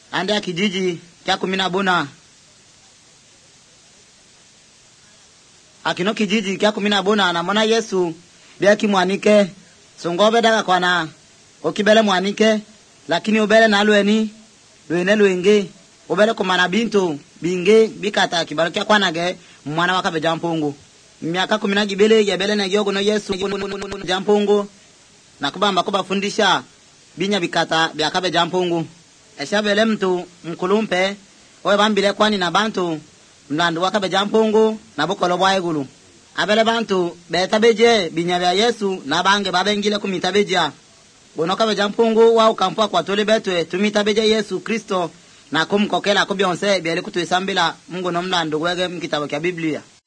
anda kijiji kya 14 akino kijiji kya 14 na mwana Yesu bia kimwanike songobe daga kwana okibele mwanike lakini ubele na lweni lwenge ubele kumana bintu binge bikata kibarokia kwanage mwana wakabe jampungu miaka 12 yabele na yogo no Yesu jampungu na kubamba kubafundisha binya bikata byakabe jampungu eshabele mtu mkulumpe owe bambile kwani na bantu mlandu wakabe jampungu na bokolo bwaegulu abele bantu betabeje binya bya Yesu na bange babengile kumitabeja bonokabe jampungu wa ukampwa kwa tole betwe tumitabeje Yesu Kristo na kumkokela ko byonse byele kutwisambila Mungu no mlandu gwege mkitabo kya Biblia.